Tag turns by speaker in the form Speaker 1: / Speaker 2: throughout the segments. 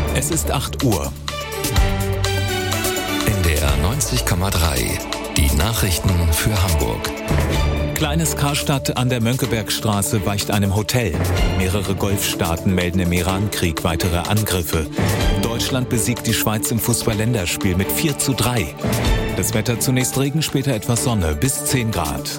Speaker 1: Es ist 8 Uhr.
Speaker 2: NDR 90,3. Die Nachrichten für Hamburg.
Speaker 1: Kleines Karstadt an der Mönckebergstraße weicht einem Hotel. Mehrere Golfstaaten melden im Iran-Krieg weitere Angriffe. Deutschland besiegt die Schweiz im Fußball-Länderspiel mit 4:3. Das Wetter zunächst Regen, später etwas Sonne, bis 10 Grad.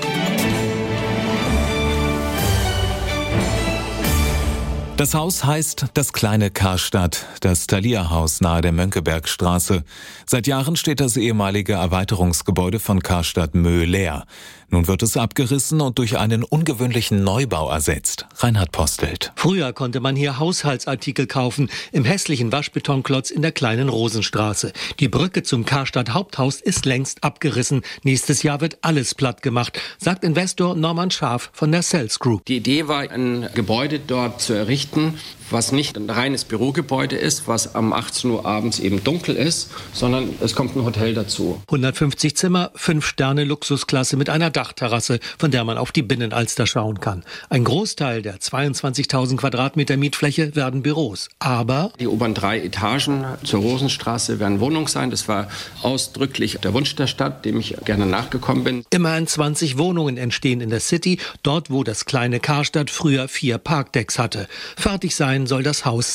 Speaker 1: Das Haus heißt das kleine Karstadt, das Thalia-Haus nahe der Mönckebergstraße. Seit Jahren steht das ehemalige Erweiterungsgebäude von Karstadt Möh leer. Nun wird es abgerissen und durch einen ungewöhnlichen Neubau ersetzt. Reinhard Postelt.
Speaker 3: Früher konnte man hier Haushaltsartikel kaufen, im hässlichen Waschbetonklotz in der kleinen Rosenstraße. Die Brücke zum Karstadt Haupthaus ist längst abgerissen. Nächstes Jahr wird alles platt gemacht, sagt Investor Norman Schaaf von der Sales Group.
Speaker 4: Die Idee war, ein Gebäude dort zu errichten, was nicht ein reines Bürogebäude ist, was am 18 Uhr abends eben dunkel ist, sondern es kommt ein Hotel dazu.
Speaker 3: 150 Zimmer, 5 Sterne Luxusklasse mit einer Dachterrasse, von der man auf die Binnenalster schauen kann. Ein Großteil der 22.000 Quadratmeter Mietfläche werden Büros. Aber
Speaker 4: die oberen 3 Etagen zur Rosenstraße werden Wohnungen sein. Das war ausdrücklich der Wunsch der Stadt, dem ich gerne nachgekommen bin.
Speaker 3: Immerhin 20 Wohnungen entstehen in der City, dort wo das kleine Karstadt früher 4 Parkdecks hatte. Fertig sein soll das Haus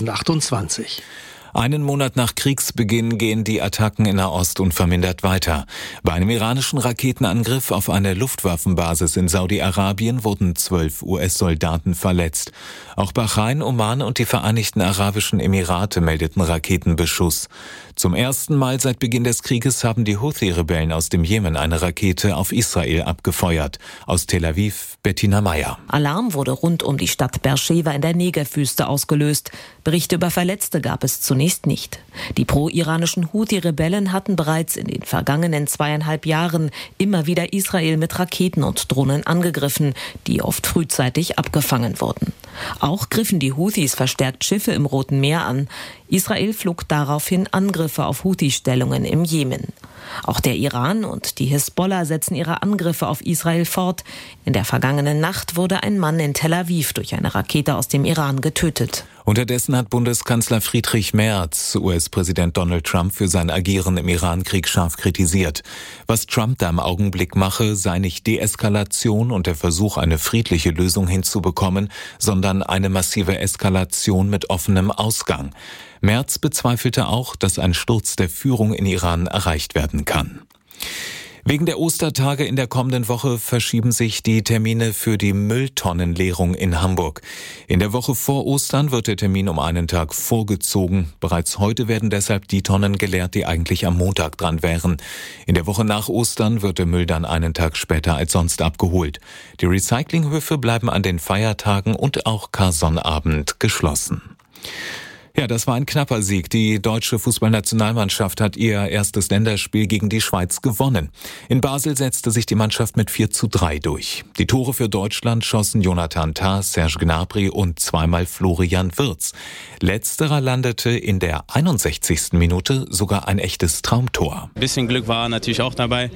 Speaker 3: 2028.
Speaker 1: Einen Monat nach Kriegsbeginn gehen die Attacken in Nahost unvermindert weiter. Bei einem iranischen Raketenangriff auf eine Luftwaffenbasis in Saudi-Arabien wurden 12 US-Soldaten verletzt. Auch Bahrain, Oman und die Vereinigten Arabischen Emirate meldeten Raketenbeschuss. Zum ersten Mal seit Beginn des Krieges haben die Houthi-Rebellen aus dem Jemen eine Rakete auf Israel abgefeuert. Aus Tel Aviv, Bettina Meyer.
Speaker 5: Alarm wurde rund um die Stadt Beersheva in der Negev-Wüste ausgelöst. Berichte über Verletzte gab es zunächst nicht. Die pro-iranischen Houthi-Rebellen hatten bereits in den vergangenen 2,5 Jahren immer wieder Israel mit Raketen und Drohnen angegriffen, die oft frühzeitig abgefangen wurden. Auch griffen die Houthis verstärkt Schiffe im Roten Meer an. Israel flog daraufhin Angriffe auf Houthi-Stellungen im Jemen. Auch der Iran und die Hisbollah setzen ihre Angriffe auf Israel fort. In der vergangenen Nacht wurde ein Mann in Tel Aviv durch eine Rakete aus dem Iran getötet.
Speaker 1: Unterdessen hat Bundeskanzler Friedrich Merz US-Präsident Donald Trump für sein Agieren im Iran-Krieg scharf kritisiert. Was Trump da im Augenblick mache, sei nicht Deeskalation und der Versuch, eine friedliche Lösung hinzubekommen, sondern eine massive Eskalation mit offenem Ausgang. Merz bezweifelte auch, dass ein Sturz der Führung in Iran erreicht werden kann. Wegen der Ostertage in der kommenden Woche verschieben sich die Termine für die Mülltonnenleerung in Hamburg. In der Woche vor Ostern wird der Termin um einen Tag vorgezogen. Bereits heute werden deshalb die Tonnen geleert, die eigentlich am Montag dran wären. In der Woche nach Ostern wird der Müll dann einen Tag später als sonst abgeholt. Die Recyclinghöfe bleiben an den Feiertagen und auch Kar-Sonnabend geschlossen. Ja, das war ein knapper Sieg. Die deutsche Fußballnationalmannschaft hat ihr erstes Länderspiel gegen die Schweiz gewonnen. In Basel setzte sich die Mannschaft mit 4:3 durch. Die Tore für Deutschland schossen Jonathan Tah, Serge Gnabry und zweimal Florian Wirtz. Letzterer landete in der 61. Minute sogar ein echtes Traumtor.
Speaker 6: Ein bisschen Glück war natürlich auch dabei.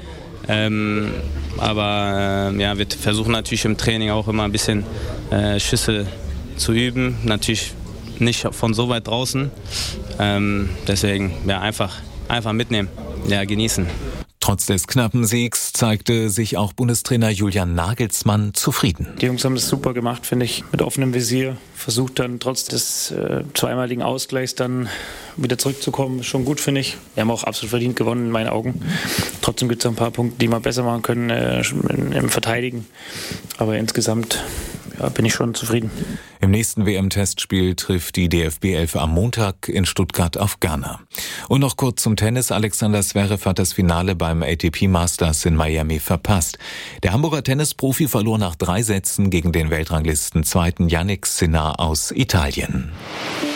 Speaker 6: Aber wir versuchen natürlich im Training auch immer ein bisschen Schüsse zu üben. Natürlich nicht von so weit draußen. Deswegen einfach mitnehmen, genießen.
Speaker 1: Trotz des knappen Siegs zeigte sich auch Bundestrainer Julian Nagelsmann zufrieden.
Speaker 7: Die Jungs haben das super gemacht, finde ich, mit offenem Visier. Versucht dann trotz des zweimaligen Ausgleichs dann wieder zurückzukommen. Schon gut, finde ich. Wir haben auch absolut verdient gewonnen in meinen Augen. Trotzdem gibt es ein paar Punkte, die man besser machen können im Verteidigen. Aber insgesamt bin ich schon zufrieden.
Speaker 1: Im nächsten WM-Testspiel trifft die DFB-Elf am Montag in Stuttgart auf Ghana. Und noch kurz zum Tennis. Alexander Zverev hat das Finale beim ATP Masters in Miami verpasst. Der Hamburger Tennisprofi verlor nach 3 Sätzen gegen den Weltranglisten-Zweiten Jannik Sinner aus Italien.